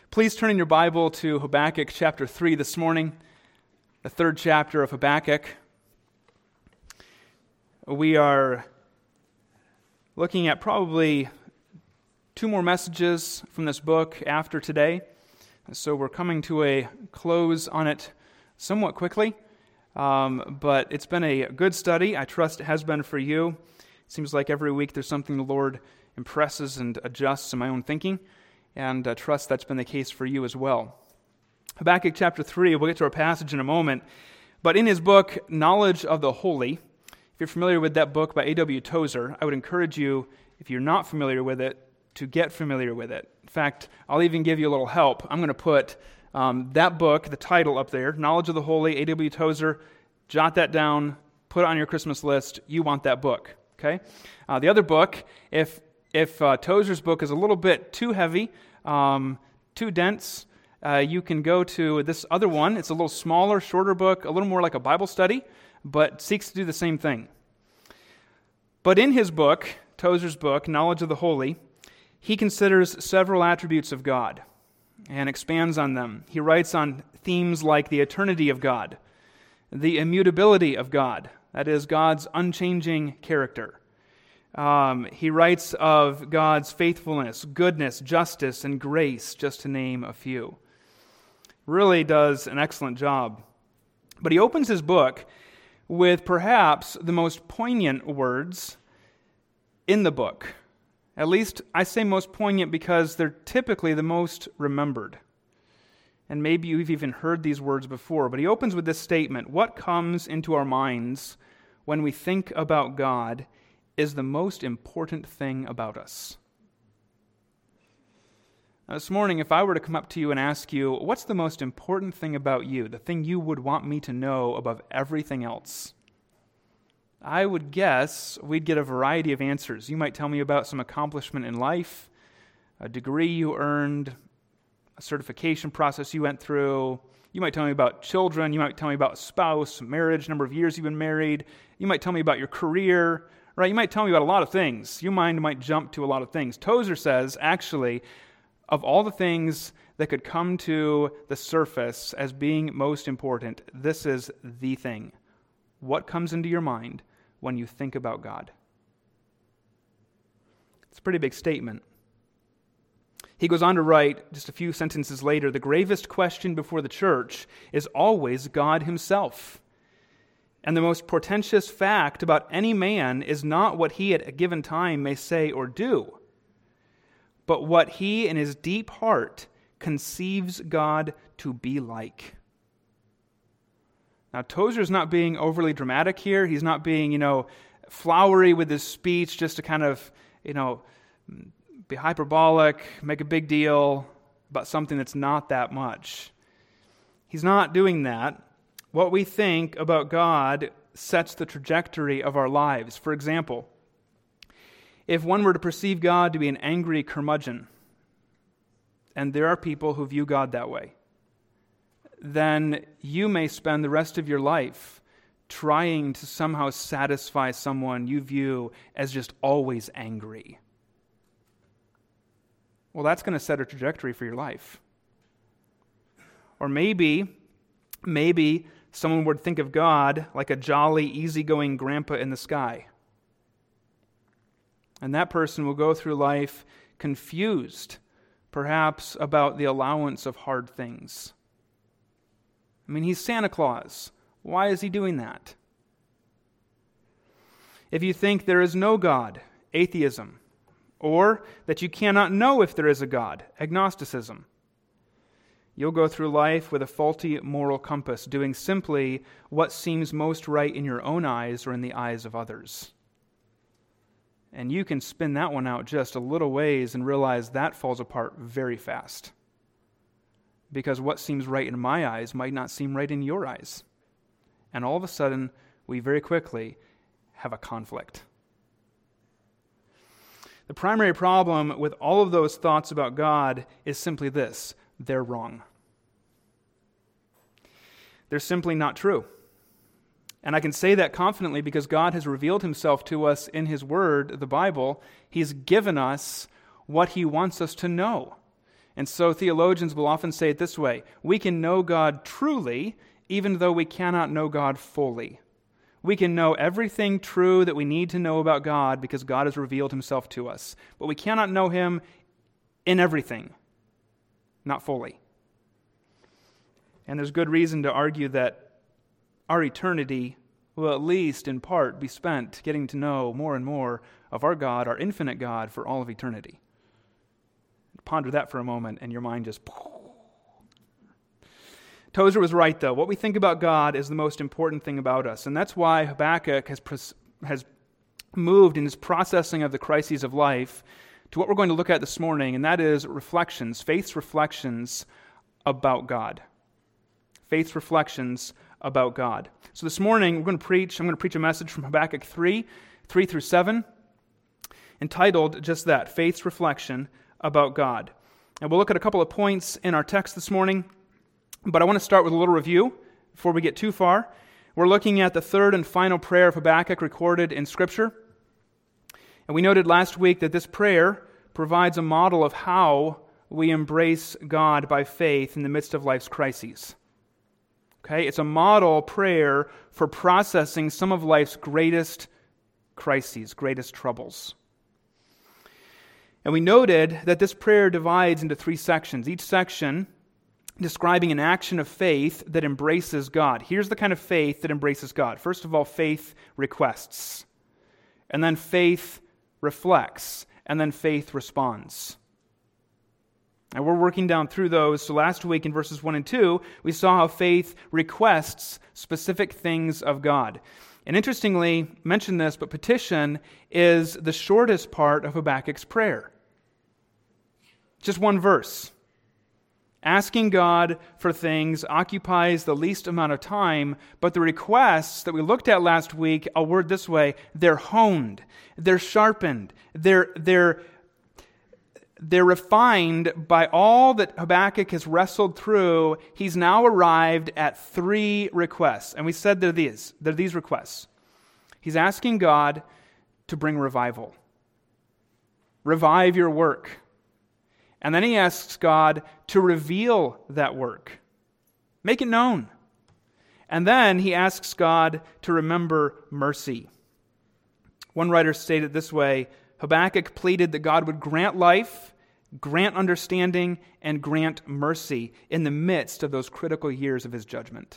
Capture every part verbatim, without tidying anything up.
Please turn in your Bible to Habakkuk chapter three this morning, the third chapter of Habakkuk. We are looking at probably two more messages from this book after today, so we're coming to a close on it somewhat quickly, um, but it's been a good study. I trust it has been for you. It seems like every week there's something the Lord impresses and adjusts in my own thinking, and I trust that's been the case for you as well. Habakkuk chapter three, we'll get to our passage in a moment, but in his book, Knowledge of the Holy, if you're familiar with that book by A W Tozer, I would encourage you, if you're not familiar with it, to get familiar with it. In fact, I'll even give you a little help. I'm going to put um, that book, the title up there, Knowledge of the Holy, A W Tozer, jot that down, put it on your Christmas list. You want that book, okay? Uh, the other book, if If uh, Tozer's book is a little bit too heavy, um, too dense, uh, you can go to this other one. It's a little smaller, shorter book, a little more like a Bible study, but seeks to do the same thing. But in his book, Tozer's book, Knowledge of the Holy, he considers several attributes of God and expands on them. He writes on themes like the eternity of God, the immutability of God, that is, God's unchanging character. Um, he writes of God's faithfulness, goodness, justice, and grace, just to name a few. Really does an excellent job. But he opens his book with perhaps the most poignant words in the book. At least I say most poignant because they're typically the most remembered. And maybe you've even heard these words before, but he opens with this statement: what comes into our minds when we think about God is the most important thing about us. Now, this morning, if I were to come up to you and ask you, what's the most important thing about you, the thing you would want me to know above everything else, I would guess we'd get a variety of answers. You might tell me about some accomplishment in life, a degree you earned, a certification process you went through. You might tell me about children. You might tell me about a spouse, marriage, number of years you've been married. You might tell me about your career. Right, you might tell me about a lot of things. Your mind might jump to a lot of things. Tozer says, actually, of all the things that could come to the surface as being most important, this is the thing. What comes into your mind when you think about God? It's a pretty big statement. He goes on to write, just a few sentences later, the gravest question before the church is always God himself. And the most portentous fact about any man is not what he at a given time may say or do, but what he in his deep heart conceives God to be like. Now, Tozer's not being overly dramatic here. He's not being, you know, flowery with his speech just to kind of, you know, be hyperbolic, make a big deal about something that's not that much. He's not doing that. What we think about God sets the trajectory of our lives. For example, if one were to perceive God to be an angry curmudgeon, and there are people who view God that way, then you may spend the rest of your life trying to somehow satisfy someone you view as just always angry. Well, that's going to set a trajectory for your life. Or maybe, maybe someone would think of God like a jolly, easygoing grandpa in the sky. And that person will go through life confused, perhaps about the allowance of hard things. I mean, he's Santa Claus. Why is he doing that? If you think there is no God, atheism, or that you cannot know if there is a God, agnosticism, you'll go through life with a faulty moral compass, doing simply what seems most right in your own eyes or in the eyes of others. And you can spin that one out just a little ways and realize that falls apart very fast. Because what seems right in my eyes might not seem right in your eyes. And all of a sudden, we very quickly have a conflict. The primary problem with all of those thoughts about God is simply this: they're wrong. They're simply not true. And I can say that confidently because God has revealed himself to us in his word, the Bible. He's given us what he wants us to know. And so theologians will often say it this way: we can know God truly, even though we cannot know God fully. We can know everything true that we need to know about God because God has revealed himself to us. But we cannot know him in everything, not fully. And there's good reason to argue that our eternity will at least in part be spent getting to know more and more of our God, our infinite God, for all of eternity. Ponder that for a moment and your mind just... Tozer was right, though. What we think about God is the most important thing about us. And that's why Habakkuk has, has moved in his processing of the crises of life to what we're going to look at this morning, and that is reflections, faith's reflections about God. Faith's reflections about God. So this morning, we're going to preach, I'm going to preach a message from Habakkuk three, three through seven, entitled just that, Faith's Reflection about God. And we'll look at a couple of points in our text this morning, but I want to start with a little review before we get too far. We're looking at the third and final prayer of Habakkuk recorded in Scripture. And we noted last week that this prayer provides a model of how we embrace God by faith in the midst of life's crises. Okay, it's a model prayer for processing some of life's greatest crises, greatest troubles. And we noted that this prayer divides into three sections, each section describing an action of faith that embraces God. Here's the kind of faith that embraces God. First of all, faith requests, and then faith reflects, and then faith responds. And we're working down through those. So last week in verses one and two, we saw how faith requests specific things of God. And interestingly, mention this, but petition is the shortest part of Habakkuk's prayer. Just one verse. Asking God for things occupies the least amount of time, but the requests that we looked at last week, I'll word this way, they're honed, they're sharpened, they're they're They're refined by all that Habakkuk has wrestled through. He's now arrived at three requests. And we said they're these. They're these requests. He's asking God to bring revival. Revive your work. And then he asks God to reveal that work. Make it known. And then he asks God to remember mercy. One writer stated it this way: Habakkuk pleaded that God would grant life, grant understanding, and grant mercy in the midst of those critical years of his judgment.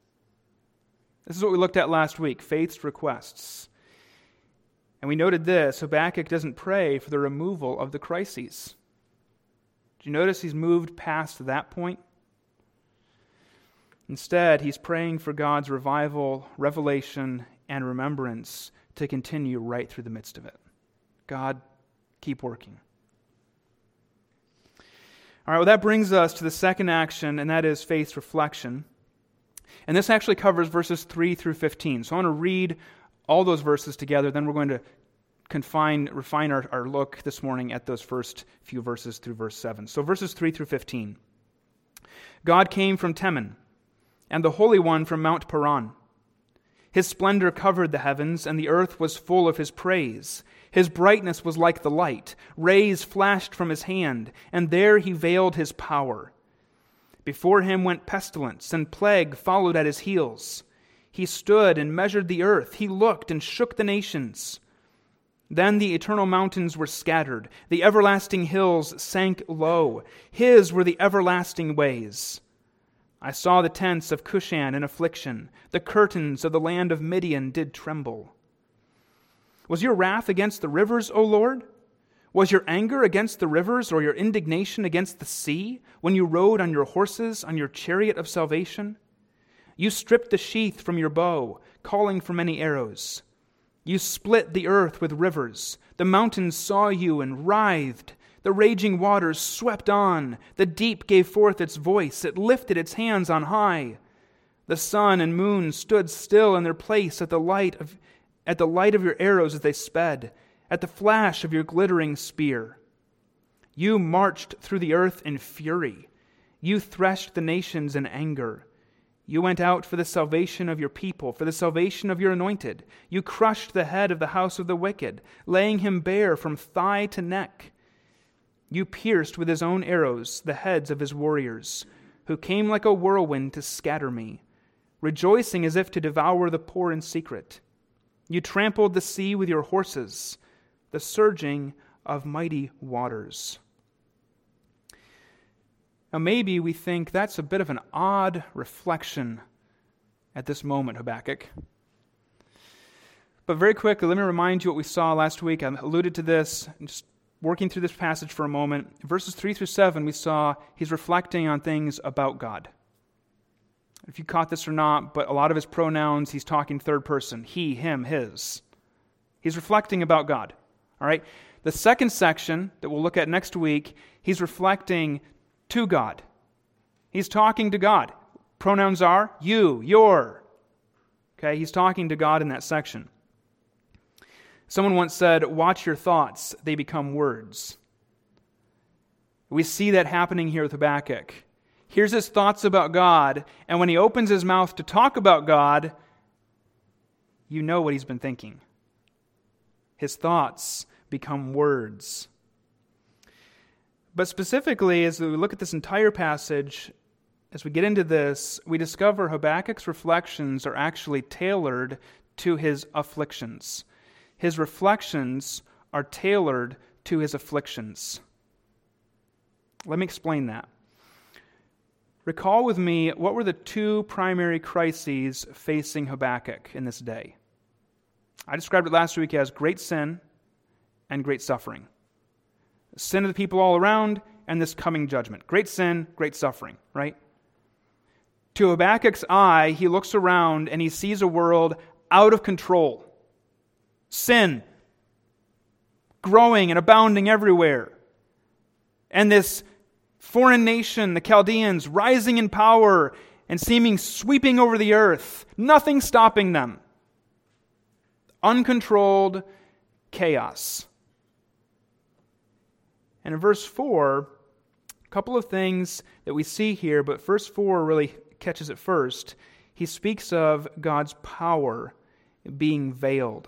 This is what we looked at last week, faith's requests. And we noted this: Habakkuk doesn't pray for the removal of the crises. Do you notice he's moved past that point? Instead, he's praying for God's revival, revelation, and remembrance to continue right through the midst of it. God, keep working. All right, well, that brings us to the second action, and that is faith's reflection. And this actually covers verses three through fifteen. So I want to read all those verses together, then we're going to confine, refine our, our look this morning at those first few verses through verse seven. So verses three through fifteen. God came from Teman, and the Holy One from Mount Paran. His splendor covered the heavens, and the earth was full of his praise. His brightness was like the light. Rays flashed from his hand, and there he veiled his power. Before him went pestilence, and plague followed at his heels. He stood and measured the earth. He looked and shook the nations. Then the eternal mountains were scattered. The everlasting hills sank low. His were the everlasting ways. I saw the tents of Cushan in affliction. The curtains of the land of Midian did tremble. Was your wrath against the rivers, O Lord? Was your anger against the rivers, or your indignation against the sea, when you rode on your horses, on your chariot of salvation? You stripped the sheath from your bow, calling for many arrows. You split the earth with rivers. The mountains saw you and writhed. The raging waters swept on. The deep gave forth its voice. It lifted its hands on high. The sun and moon stood still in their place at the light of at the light of your arrows as they sped, at the flash of your glittering spear. You marched through the earth in fury. You threshed the nations in anger. You went out for the salvation of your people, for the salvation of your anointed. You crushed the head of the house of the wicked, laying him bare from thigh to neck. You pierced with his own arrows the heads of his warriors, who came like a whirlwind to scatter me, rejoicing as if to devour the poor in secret. You trampled the sea with your horses, the surging of mighty waters. Now maybe we think that's a bit of an odd reflection at this moment, Habakkuk. But very quickly, let me remind you what we saw last week. I alluded to this, just working through this passage for a moment. Verses three through seven, we saw he's reflecting on things about God. If you caught this or not, but a lot of his pronouns, he's talking third person. He, him, his. He's reflecting about God. All right? The second section that we'll look at next week, he's reflecting to God. He's talking to God. Pronouns are you, your. Okay? He's talking to God in that section. Someone once said, watch your thoughts, they become words. We see that happening here with Habakkuk. Here's his thoughts about God, and when he opens his mouth to talk about God, you know what he's been thinking. His thoughts become words. But specifically, as we look at this entire passage, as we get into this, we discover Habakkuk's reflections are actually tailored to his afflictions. His reflections are tailored to his afflictions. Let me explain that. Recall with me, what were the two primary crises facing Habakkuk in this day? I described it last week as great sin and great suffering. Sin of the people all around and this coming judgment. Great sin, great suffering, right? To Habakkuk's eye, he looks around and he sees a world out of control. Sin, growing and abounding everywhere. And this foreign nation, the Chaldeans, rising in power and seeming sweeping over the earth. Nothing stopping them. Uncontrolled chaos. And in verse four, a couple of things that we see here, but verse four really catches it first. He speaks of God's power being veiled.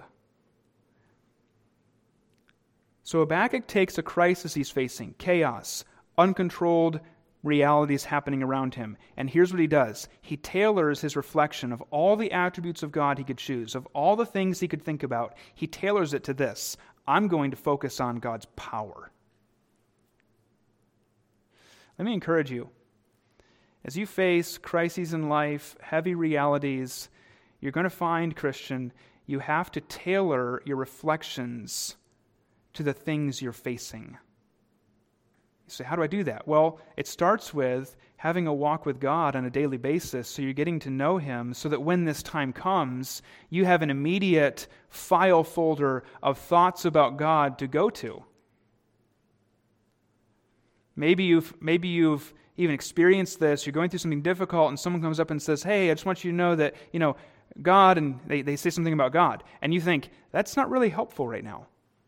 So Habakkuk takes a crisis he's facing, chaos, uncontrolled realities happening around him. And here's what he does. He tailors his reflection of all the attributes of God he could choose, of all the things he could think about. He tailors it to this. I'm going to focus on God's power. Let me encourage you. As you face crises in life, heavy realities, you're going to find, Christian, you have to tailor your reflections to the things you're facing. You say, how do I do that? Well, it starts with having a walk with God on a daily basis so you're getting to know Him so that when this time comes, you have an immediate file folder of thoughts about God to go to. Maybe you've, maybe you've even experienced this. You're going through something difficult and someone comes up and says, hey, I just want you to know that, you know, God, and they, they say something about God. And you think, that's not really helpful right now.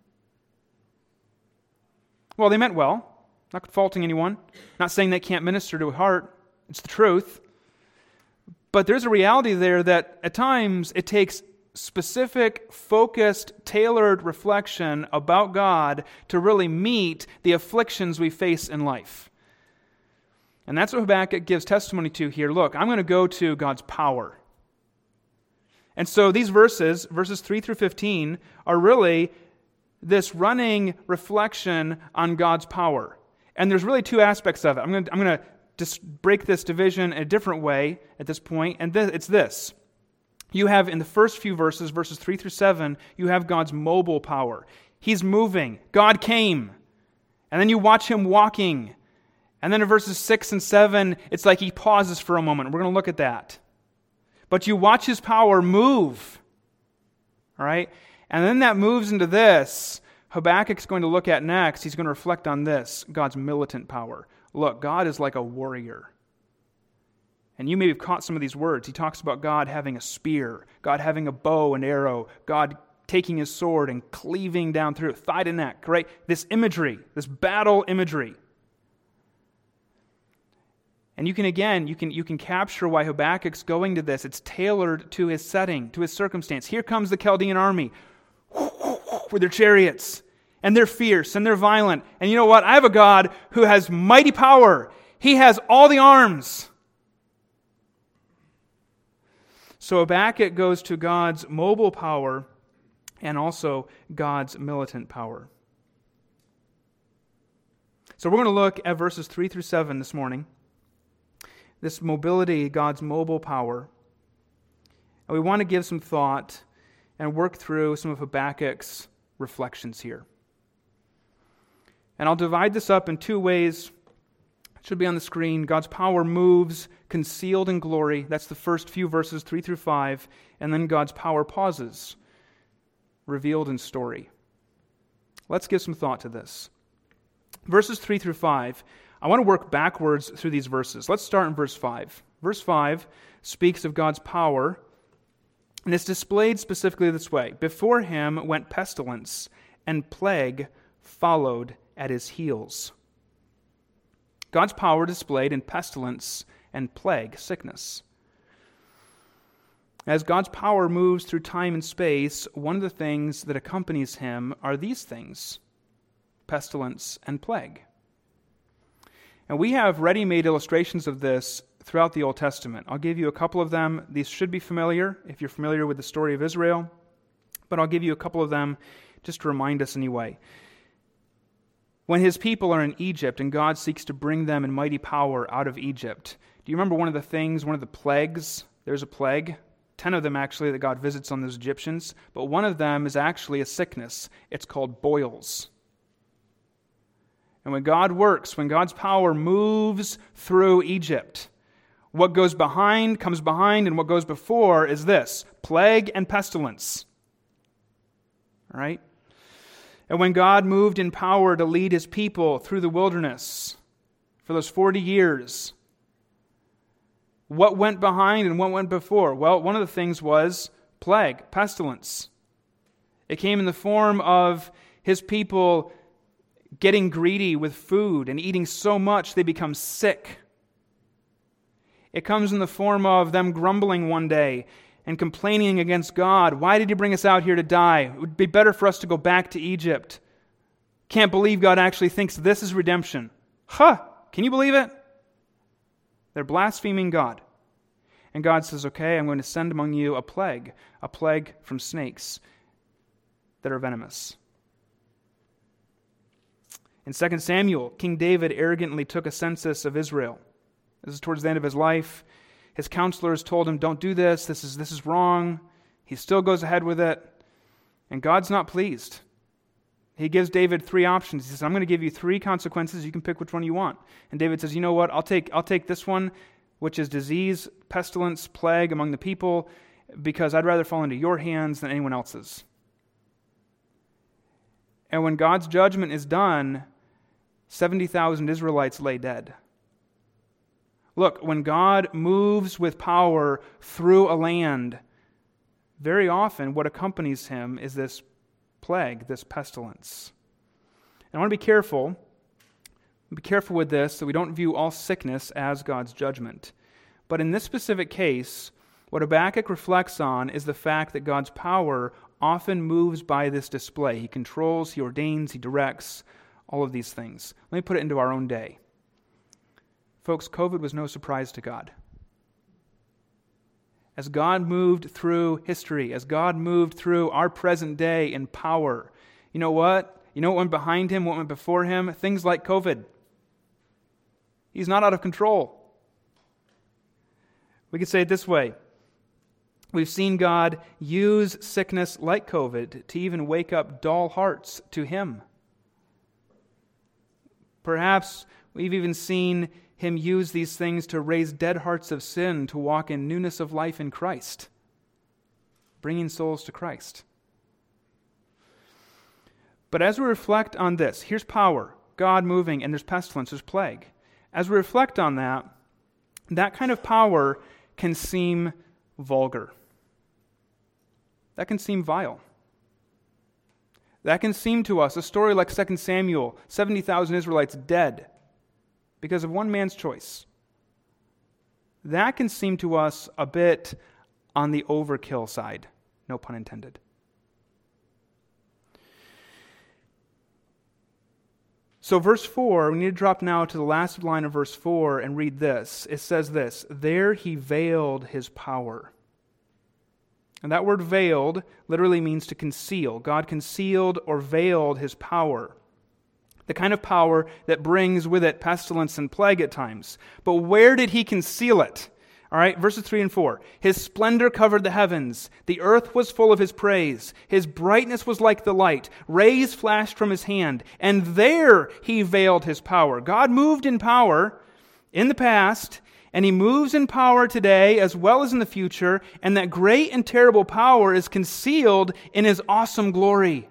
Well, they meant well. Not faulting anyone. Not saying they can't minister to a heart. It's the truth. But there's a reality there that at times it takes specific, focused, tailored reflection about God to really meet the afflictions we face in life. And that's what Habakkuk gives testimony to here. Look, I'm going to go to God's power. And so these verses, verses three through fifteen, are really this running reflection on God's power. And there's really two aspects of it. I'm going to, I'm going to just break this division in a different way at this point, and th- it's this. You have in the first few verses, verses three through seven, you have God's mobile power. He's moving. God came. And then you watch Him walking. And then in verses six and seven, it's like He pauses for a moment. We're going to look at that. But you watch His power move. All right? And then that moves into this. Habakkuk's going to look at next. He's going to reflect on this, God's militant power. Look, God is like a warrior. And you may have caught some of these words. He talks about God having a spear, God having a bow and arrow, God taking His sword and cleaving down through thigh to neck, right? This imagery, this battle imagery. And you can, again, you can, you can capture why Habakkuk's going to this. It's tailored to his setting, to his circumstance. Here comes the Chaldean army with their chariots. and they're fierce, and they're violent. And you know what? I have a God who has mighty power. He has all the arms. So Habakkuk goes to God's mobile power and also God's militant power. So we're going to look at verses three through seven this morning. This mobility, God's mobile power. And we want to give some thought and work through some of Habakkuk's reflections here. And I'll divide this up in two ways. It should be on the screen. God's power moves concealed in glory. That's the first few verses, three through five. And then God's power pauses, revealed in story. Let's give some thought to this. Verses three through five, I want to work backwards through these verses. Let's start in verse five. Verse five speaks of God's power, and it's displayed specifically this way. Before him went pestilence, and plague followed at his heels. God's power displayed in pestilence and plague, sickness. As God's power moves through time and space, one of the things that accompanies him are these things: pestilence and plague. And we have ready-made illustrations of this throughout the Old Testament. I'll give you a couple of them. These should be familiar if you're familiar with the story of Israel, but I'll give you a couple of them just to remind us anyway. When his people are in Egypt and God seeks to bring them in mighty power out of Egypt, do you remember one of the things, one of the plagues? There's a plague, ten of them actually, that God visits on those Egyptians, but one of them is actually a sickness. It's called boils. And when God works, when God's power moves through Egypt, what goes behind comes behind, and what goes before is this: plague and pestilence. All right? And when God moved in power to lead his people through the wilderness for those forty years, what went behind and what went before? Well, one of the things was plague, pestilence. It came in the form of his people getting greedy with food and eating so much they become sick. It comes in the form of them grumbling one day and complaining against God. Why did he bring us out here to die? It would be better for us to go back to Egypt. Can't believe God actually thinks this is redemption. Huh! Can you believe it? They're blaspheming God. And God says, okay, I'm going to send among you a plague, a plague from snakes that are venomous. In Second Samuel, King David arrogantly took a census of Israel. This is towards the end of his life. His counselors told him, don't do this, this is, this is wrong. He still goes ahead with it. And God's not pleased. He gives David three options. He says, I'm going to give you three consequences. You can pick which one you want. And David says, you know what, I'll take, I'll take this one, which is disease, pestilence, plague among the people, because I'd rather fall into your hands than anyone else's. And when God's judgment is done, seventy thousand Israelites lay dead. Look, when God moves with power through a land, very often what accompanies him is this plague, this pestilence. And I want to be careful, be careful with this, so we don't view all sickness as God's judgment. But in this specific case, what Habakkuk reflects on is the fact that God's power often moves by this display. He controls, he ordains, he directs, all of these things. Let me put it into our own day. Folks, COVID was no surprise to God. As God moved through history, as God moved through our present day in power, you know what? You know what went behind him, what went before him? Things like COVID. He's not out of control. We could say it this way. We've seen God use sickness like COVID to even wake up dull hearts to him. Perhaps we've even seen him use these things to raise dead hearts of sin to walk in newness of life in Christ, bringing souls to Christ. But as we reflect on this, here's power, God moving, and there's pestilence, there's plague. As we reflect on that, that kind of power can seem vulgar. That can seem vile. That can seem to us a story like Second Samuel, seventy thousand Israelites dead because of one man's choice. That can seem to us a bit on the overkill side, no pun intended. So verse four, we need to drop now to the last line of verse four and read this. It says this, there he veiled his power. And that word veiled literally means to conceal. God concealed or veiled his power. The kind of power that brings with it pestilence and plague at times. But where did he conceal it? All right, verses three and four. His splendor covered the heavens. The earth was full of his praise. His brightness was like the light. Rays flashed from his hand. And there he veiled his power. God moved in power in the past, and he moves in power today as well as in the future. And that great and terrible power is concealed in his awesome glory.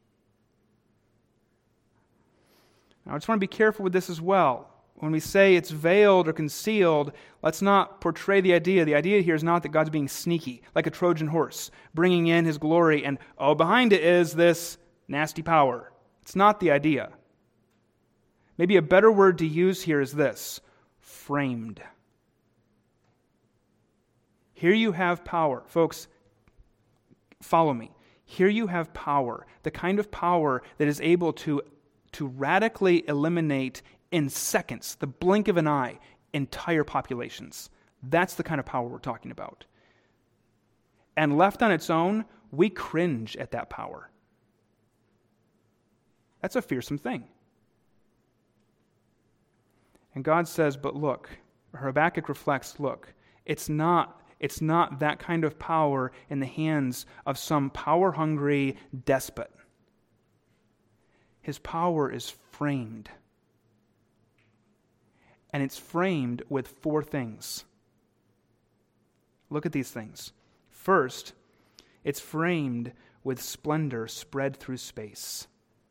Now, I just want to be careful with this as well. When we say it's veiled or concealed, let's not portray the idea. The idea here is not that God's being sneaky, like a Trojan horse, bringing in his glory, and oh, behind it is this nasty power. It's not the idea. Maybe a better word to use here is this, framed. Here you have power. Folks, follow me. Here you have power, the kind of power that is able to, to radically eliminate in seconds, the blink of an eye, entire populations. That's the kind of power we're talking about. And left on its own, we cringe at that power. That's a fearsome thing. And God says, but look, Habakkuk reflects, look, it's not, it's not that kind of power in the hands of some power-hungry despot. His power is framed. And it's framed with four things. Look at these things. First, it's framed with splendor spread through space.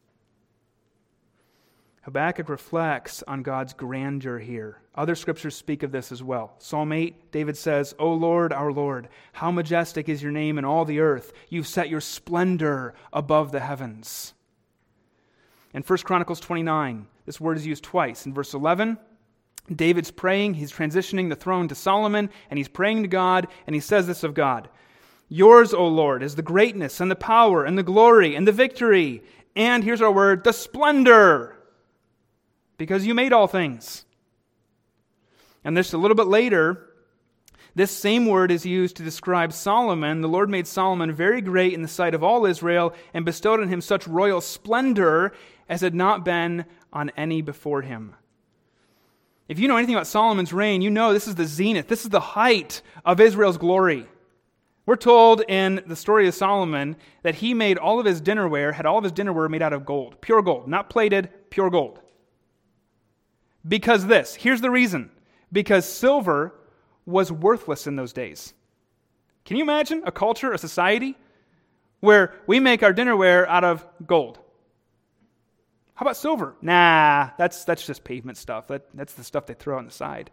Habakkuk reflects on God's grandeur here. Other scriptures speak of this as well. Psalm eight, David says, O Lord, our Lord, how majestic is your name in all the earth. You've set your splendor above the heavens. In First Chronicles twenty-nine, this word is used twice. In verse eleven, David's praying, he's transitioning the throne to Solomon, and he's praying to God, and he says this of God, yours, O Lord, is the greatness and the power and the glory and the victory, and here's our word, the splendor, because you made all things. And this a little bit later, this same word is used to describe Solomon. The Lord made Solomon very great in the sight of all Israel and bestowed on him such royal splendor as had not been on any before him. If you know anything about Solomon's reign, you know this is the zenith. This is the height of Israel's glory. We're told in the story of Solomon that he made all of his dinnerware, had all of his dinnerware made out of gold. Pure gold, not plated, pure gold. Because this, here's the reason. Because silver was worthless in those days. Can you imagine a culture, a society, where we make our dinnerware out of gold? How about silver? Nah, that's that's just pavement stuff. That, that's the stuff they throw on the side.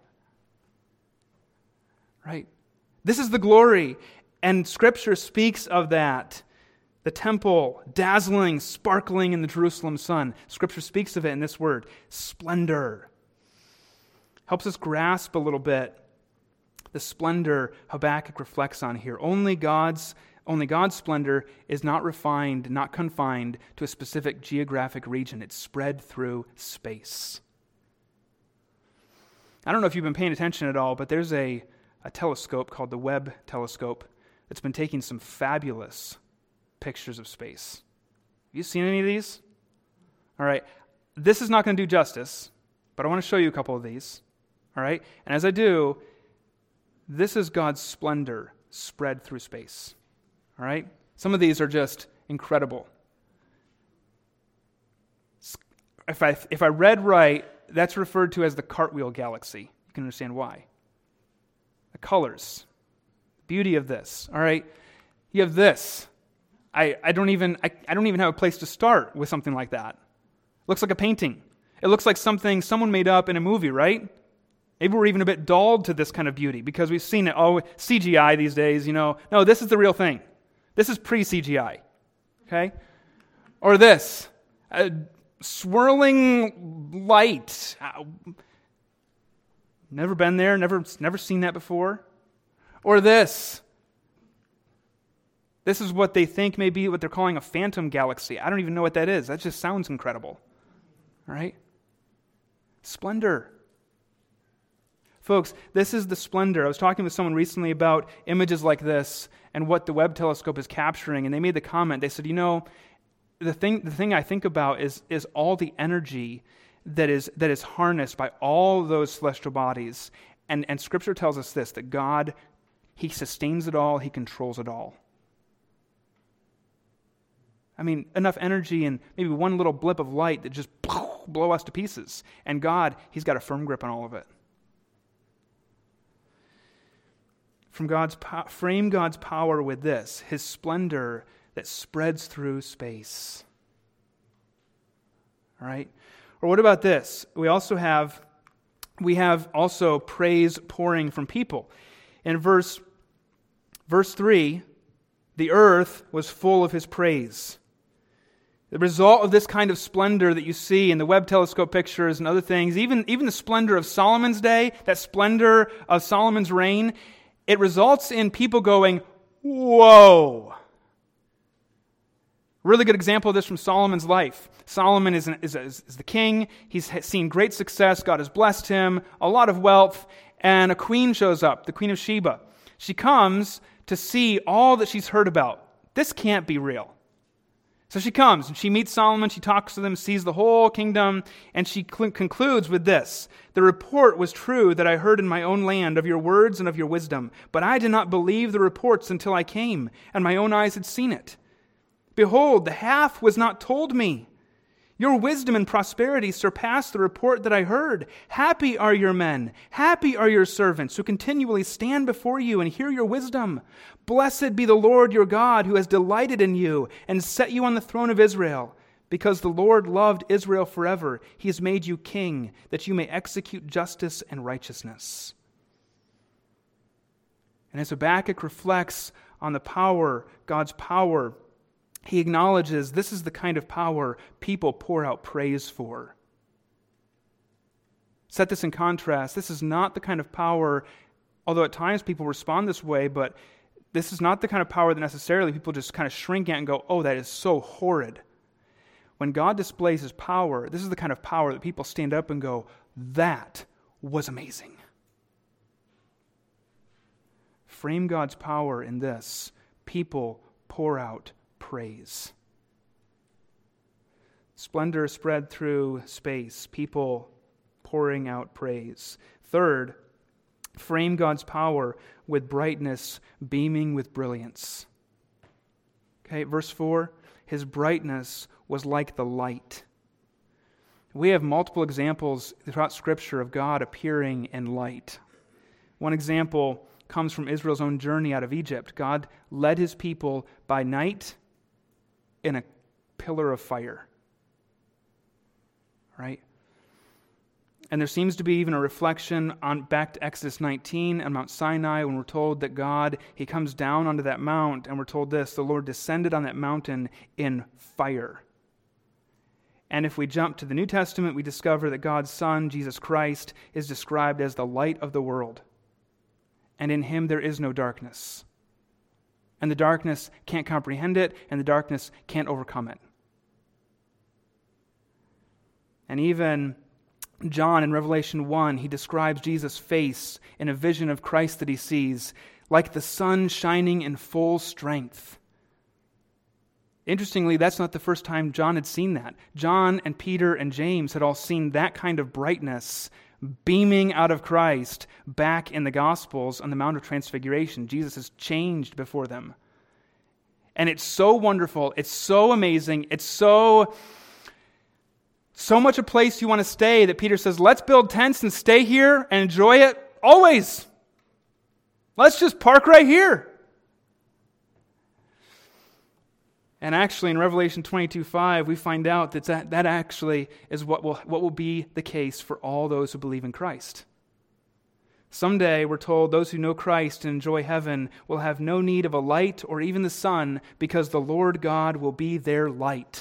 Right? This is the glory, and Scripture speaks of that. The temple, dazzling, sparkling in the Jerusalem sun. Scripture speaks of it in this word, splendor. Helps us grasp a little bit the splendor Habakkuk reflects on here. Only God's Only God's splendor is not refined, not confined to a specific geographic region. It's spread through space. I don't know if you've been paying attention at all, but there's a, a telescope called the Webb telescope that's been taking some fabulous pictures of space. Have you seen any of these? All right. This is not going to do justice, but I want to show you a couple of these. All right. And as I do, this is God's splendor spread through space. All right? Some of these are just incredible. If I if I read right, that's referred to as the cartwheel galaxy. You can understand why. The colors, beauty of this. All right? You have this. I, I don't even I, I don't even have a place to start with something like that. Looks like a painting. It looks like something someone made up in a movie, right? Maybe we're even a bit dulled to this kind of beauty because we've seen it. Oh, C G I these days, you know. No, this is the real thing. This is pre-C G I, okay? Or this, a swirling light. Never been there, never, never seen that before. Or this. This is what they think may be what they're calling a phantom galaxy. I don't even know what that is. That just sounds incredible, All right? Splendor. Folks, this is the splendor. I was talking with someone recently about images like this and what the Webb telescope is capturing, and they made the comment. They said, you know, the thing the thing I think about is, is all the energy that is that is harnessed by all those celestial bodies. And, and Scripture tells us this, that God, He sustains it all, He controls it all. I mean, enough energy and maybe one little blip of light that just blow us to pieces. And God, He's got a firm grip on all of it. From God's po- frame God's power with this, His splendor that spreads through space. All right? Or what about this? We also have we have also praise pouring from people. In verse verse three, the earth was full of His praise. The result of this kind of splendor that you see in the Webb telescope pictures and other things, even, even the splendor of Solomon's day, that splendor of Solomon's reign, it results in people going, whoa. Really good example of this from Solomon's life. Solomon is, an, is, a, is the king. He's seen great success. God has blessed him, a lot of wealth, and a queen shows up, the Queen of Sheba. She comes to see all that she's heard about. This can't be real. So she comes and she meets Solomon, she talks to them, sees the whole kingdom, and she cl- concludes with this. The report was true that I heard in my own land of your words and of your wisdom, but I did not believe the reports until I came, and my own eyes had seen it. Behold, the half was not told me. Your wisdom and prosperity surpass the report that I heard. Happy are your men, happy are your servants who continually stand before you and hear your wisdom. Blessed be the Lord your God who has delighted in you and set you on the throne of Israel. Because the Lord loved Israel forever, He has made you king, that you may execute justice and righteousness. And as Habakkuk reflects on the power, God's power, he acknowledges this is the kind of power people pour out praise for. Set this in contrast. This is not the kind of power, although at times people respond this way, but this is not the kind of power that necessarily people just kind of shrink at and go, oh, that is so horrid. When God displays His power, this is the kind of power that people stand up and go, that was amazing. Frame God's power in this. People pour out praise. Splendor spread through space. People pouring out praise. Third, frame God's power with brightness, beaming with brilliance. Okay, verse four, His brightness was like the light. We have multiple examples throughout Scripture of God appearing in light. One example comes from Israel's own journey out of Egypt. God led His people by night in a pillar of fire. Right? And there seems to be even a reflection on back to Exodus nineteen and Mount Sinai when we're told that God, He comes down onto that mount, and we're told this, the Lord descended on that mountain in fire. And if we jump to the New Testament, we discover that God's Son, Jesus Christ, is described as the light of the world. And in Him there is no darkness. And the darkness can't comprehend it, and the darkness can't overcome it. And even John in Revelation one, he describes Jesus' face in a vision of Christ that he sees, like the sun shining in full strength. Interestingly, that's not the first time John had seen that. John and Peter and James had all seen that kind of brightness beaming out of Christ back in the Gospels on the Mount of Transfiguration. Jesus has changed before them. And it's so wonderful, it's so amazing, it's so, so much a place you want to stay that Peter says, let's build tents and stay here and enjoy it always. Let's just park right here. And actually in Revelation twenty-two five, we find out that, that that actually is what will, what will be the case for all those who believe in Christ. Someday, we're told, those who know Christ and enjoy heaven will have no need of a light or even the sun because the Lord God will be their light.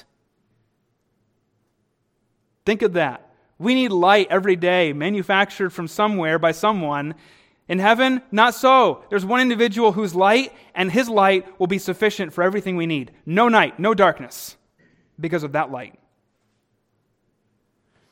Think of that. We need light every day, manufactured from somewhere by someone. In heaven, not so. There's one individual whose light, and His light will be sufficient for everything we need. No night, no darkness, because of that light.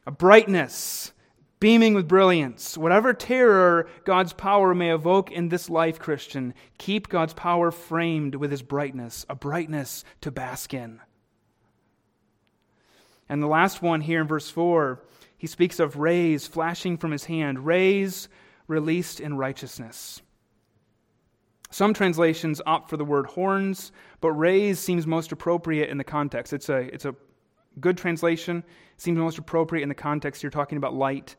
a brightness, beaming with brilliance. Whatever terror God's power may evoke in this life, Christian, keep God's power framed with His brightness, a brightness to bask in. And the last one here in verse four, he speaks of rays flashing from His hand, rays released in righteousness. Some translations opt for the word horns, but rays seems most appropriate in the context. It's a, it's a good translation. It seems most appropriate in the context. You're talking about light.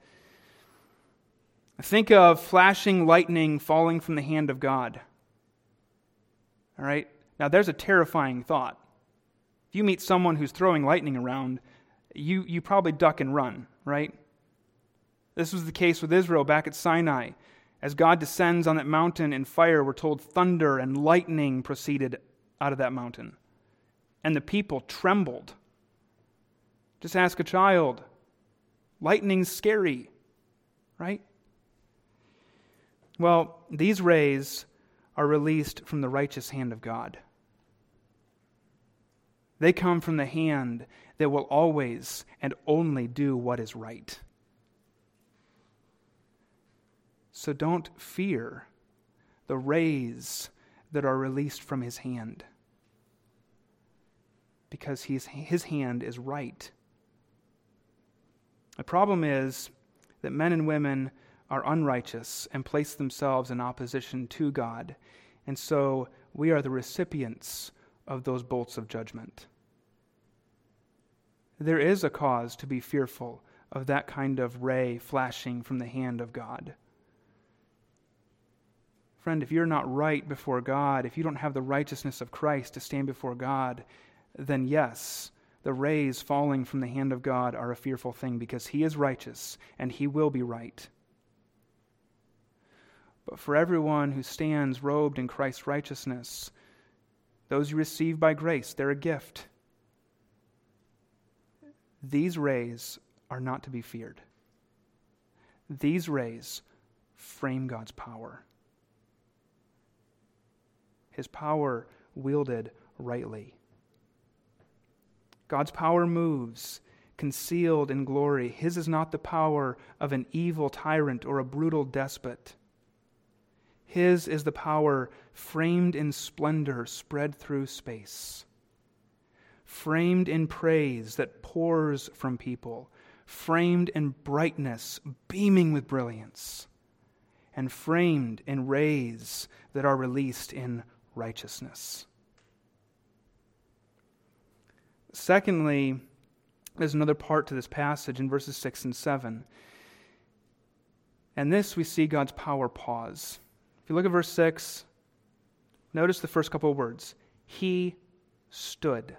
Think of flashing lightning falling from the hand of God. All right? Now, there's a terrifying thought. If you meet someone who's throwing lightning around, you, you probably duck and run, right? This was the case with Israel back at Sinai. As God descends on that mountain in fire, we're told thunder and lightning proceeded out of that mountain. And the people trembled. Just ask a child. Lightning's scary, right? Well, these rays are released from the righteous hand of God. They come from the hand that will always and only do what is right. So don't fear the rays that are released from His hand, because he's, His hand is right. The problem is that men and women are unrighteous and place themselves in opposition to God, and so we are the recipients of those bolts of judgment. There is a cause to be fearful of that kind of ray flashing from the hand of God. Friend, if you're not right before God, if you don't have the righteousness of Christ to stand before God, then yes, the rays falling from the hand of God are a fearful thing, because He is righteous and He will be right. But for everyone who stands robed in Christ's righteousness, those you receive by grace, they're a gift. These rays are not to be feared. These rays frame God's power. His power wielded rightly. God's power moves, concealed in glory. His is not the power of an evil tyrant or a brutal despot. His is the power framed in splendor, spread through space. Framed in praise that pours from people. Framed in brightness, beaming with brilliance. And framed in rays that are released in righteousness. Secondly, there's another part to this passage in verses six and seven. And this we see God's power pause. If you look at verse six, notice the first couple of words. He stood.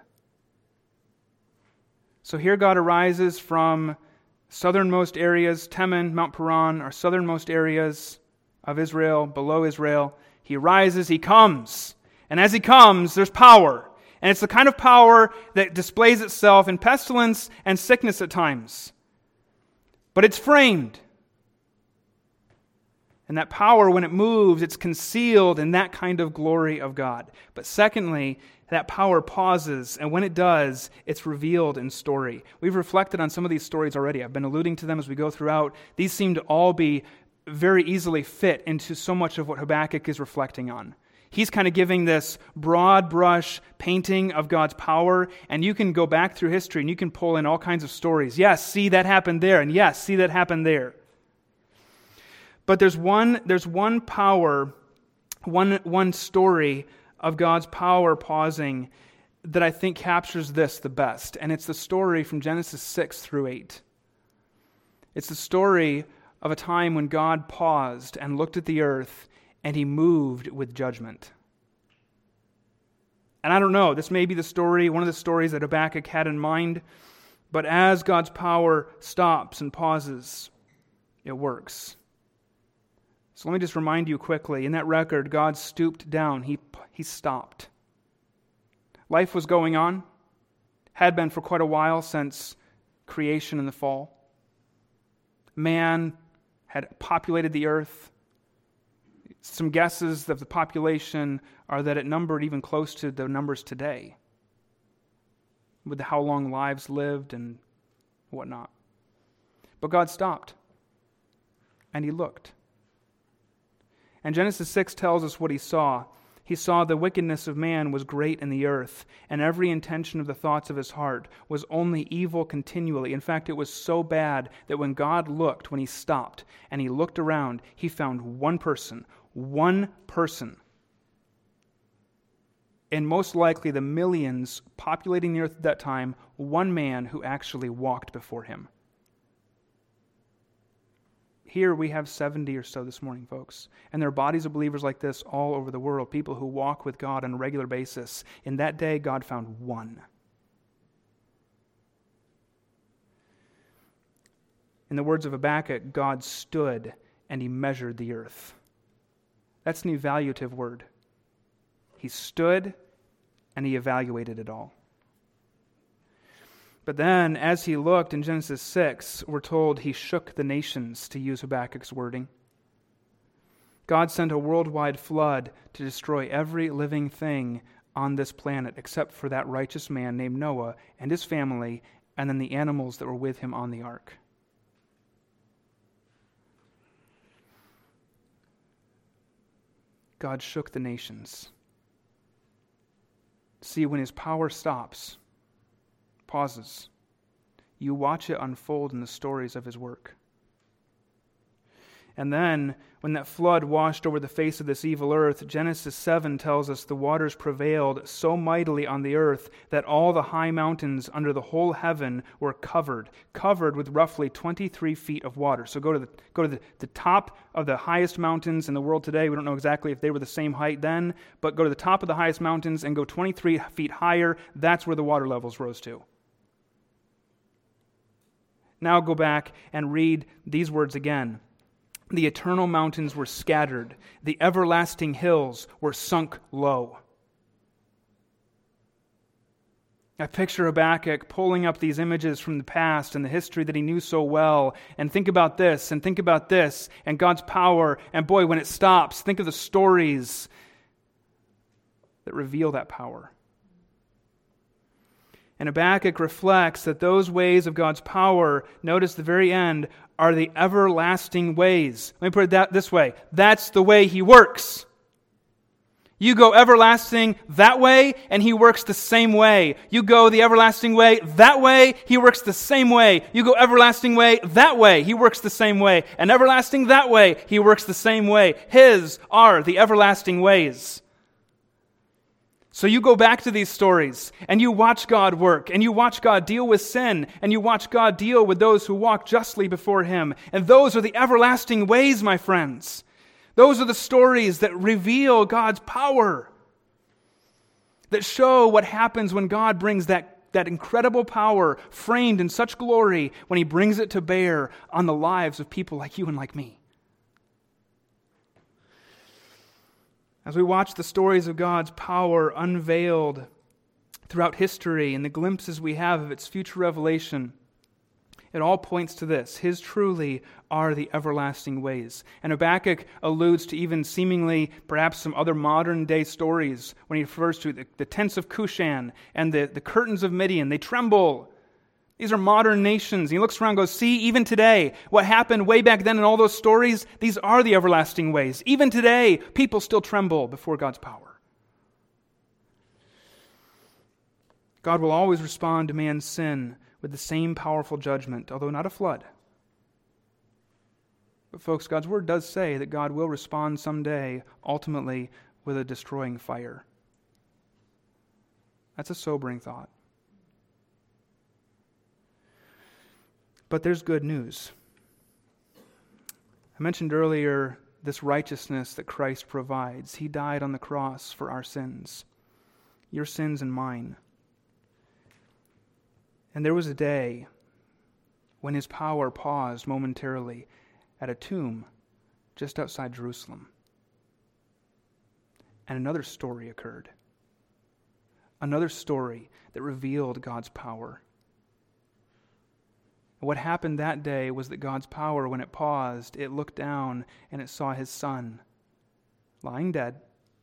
So here God arises from southernmost areas, Teman, Mount Paran, are southernmost areas of Israel, below Israel. He rises, He comes. And as He comes, there's power. And it's the kind of power that displays itself in pestilence and sickness at times. But it's framed. And that power, when it moves, it's concealed in that kind of glory of God. But secondly, that power pauses, and when it does, it's revealed in story. We've reflected on some of these stories already. I've been alluding to them as we go throughout. These seem to all be very easily fit into so much of what Habakkuk is reflecting on. He's kind of giving this broad brush painting of God's power, and you can go back through history and you can pull in all kinds of stories. Yes, see that happened there, and yes, see that happened there. But there's one, there's one power, one, one story of God's power pausing that I think captures this the best, and it's the story from Genesis six through eight. It's the story of a time when God paused and looked at the earth and He moved with judgment. And I don't know, this may be the story, one of the stories that Habakkuk had in mind, but as God's power stops and pauses, it works. So let me just remind you quickly, in that record, God stooped down, He, he stopped. Life was going on, had been for quite a while since creation and the fall. Man had populated the earth. Some guesses of the population are that it numbered even close to the numbers today, with how long lives lived and whatnot. But God stopped, and he looked. And Genesis six tells us what he saw. He saw the wickedness of man was great in the earth, and every intention of the thoughts of his heart was only evil continually. In fact, it was so bad that when God looked, when he stopped, and he looked around, he found one person, one person. And most likely the millions populating the earth at that time, one man who actually walked before him. Here we have seventy or so this morning, folks. And there are bodies of believers like this all over the world, people who walk with God on a regular basis. In that day, God found one. In the words of Habakkuk, God stood and he measured the earth. That's an evaluative word. He stood and he evaluated it all. But then, as he looked in Genesis six, we're told he shook the nations, to use Habakkuk's wording. God sent a worldwide flood to destroy every living thing on this planet except for that righteous man named Noah and his family, and then the animals that were with him on the ark. God shook the nations. See, when his power stops, pauses, you watch it unfold in the stories of his work. And then, when that flood washed over the face of this evil earth, Genesis seven tells us the waters prevailed so mightily on the earth that all the high mountains under the whole heaven were covered, covered with roughly twenty-three feet of water. So go to the go to the, the top of the highest mountains in the world today. We don't know exactly if they were the same height then, but go to the top of the highest mountains and go twenty-three feet higher. That's where the water levels rose to. Now go back and read these words again. The eternal mountains were scattered. The everlasting hills were sunk low. I picture Habakkuk pulling up these images from the past and the history that he knew so well, and think about this, and think about this, and God's power, and boy, when it stops, think of the stories that reveal that power. And Habakkuk reflects that those ways of God's power, notice the very end, are the everlasting ways. Let me put it that this way. That's the way he works. You go everlasting that way, and he works the same way. You go the everlasting way that way, he works the same way. You go everlasting way that way, he works the same way. And everlasting that way, he works the same way. His are the everlasting ways. So you go back to these stories, and you watch God work, and you watch God deal with sin, and you watch God deal with those who walk justly before him. And those are the everlasting ways, my friends. Those are the stories that reveal God's power, that show what happens when God brings that, that incredible power framed in such glory, when he brings it to bear on the lives of people like you and like me. As we watch the stories of God's power unveiled throughout history and the glimpses we have of its future revelation, it all points to this. His truly are the everlasting ways. And Habakkuk alludes to even seemingly perhaps some other modern day stories when he refers to the, the tents of Cushan and the, the curtains of Midian. They tremble. These are modern nations. He looks around and goes, see, even today, what happened way back then in all those stories, these are the everlasting ways. Even today, people still tremble before God's power. God will always respond to man's sin with the same powerful judgment, although not a flood. But folks, God's word does say that God will respond someday, ultimately, with a destroying fire. That's a sobering thought. But there's good news. I mentioned earlier this righteousness that Christ provides. He died on the cross for our sins, your sins and mine. And there was a day when his power paused momentarily at a tomb just outside Jerusalem. And another story occurred. Another story that revealed God's power. What happened that day was that God's power, when it paused, it looked down and it saw his son lying dead.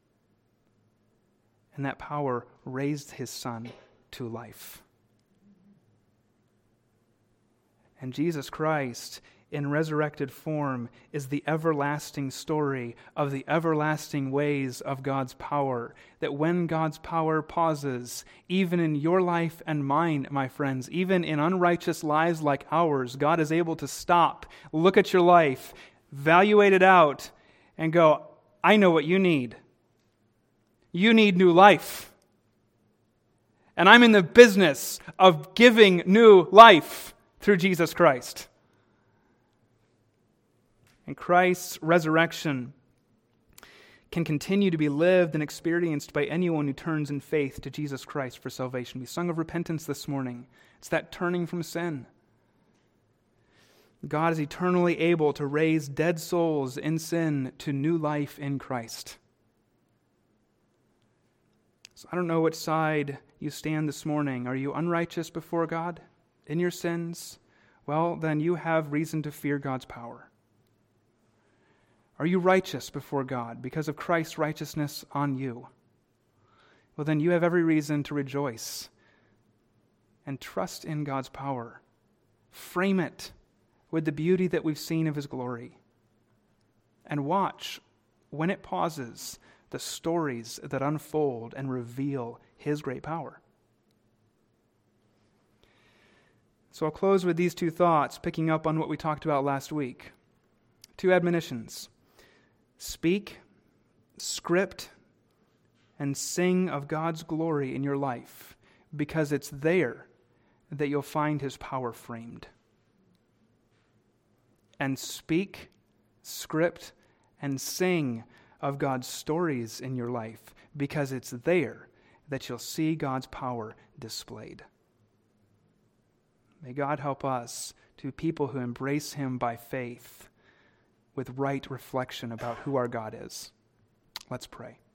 And that power raised his son to life. And Jesus Christ, in resurrected form, is the everlasting story of the everlasting ways of God's power. That when God's power pauses, even in your life and mine, my friends, even in unrighteous lives like ours, God is able to stop, look at your life, evaluate it out, and go, I know what you need. You need new life. And I'm in the business of giving new life through Jesus Christ. And Christ's resurrection can continue to be lived and experienced by anyone who turns in faith to Jesus Christ for salvation. We sung of repentance this morning. It's that turning from sin. God is eternally able to raise dead souls in sin to new life in Christ. So I don't know which side you stand this morning. Are you unrighteous before God in your sins? Well, then you have reason to fear God's power. Are you righteous before God because of Christ's righteousness on you? Well, then you have every reason to rejoice and trust in God's power. Frame it with the beauty that we've seen of His glory. And watch, when it pauses, the stories that unfold and reveal His great power. So I'll close with these two thoughts, picking up on what we talked about last week. Two admonitions. Speak, script, and sing of God's glory in your life, because it's there that you'll find His power framed. And speak, script, and sing of God's stories in your life, because it's there that you'll see God's power displayed. May God help us to be people who embrace Him by faith with right reflection about who our God is. Let's pray.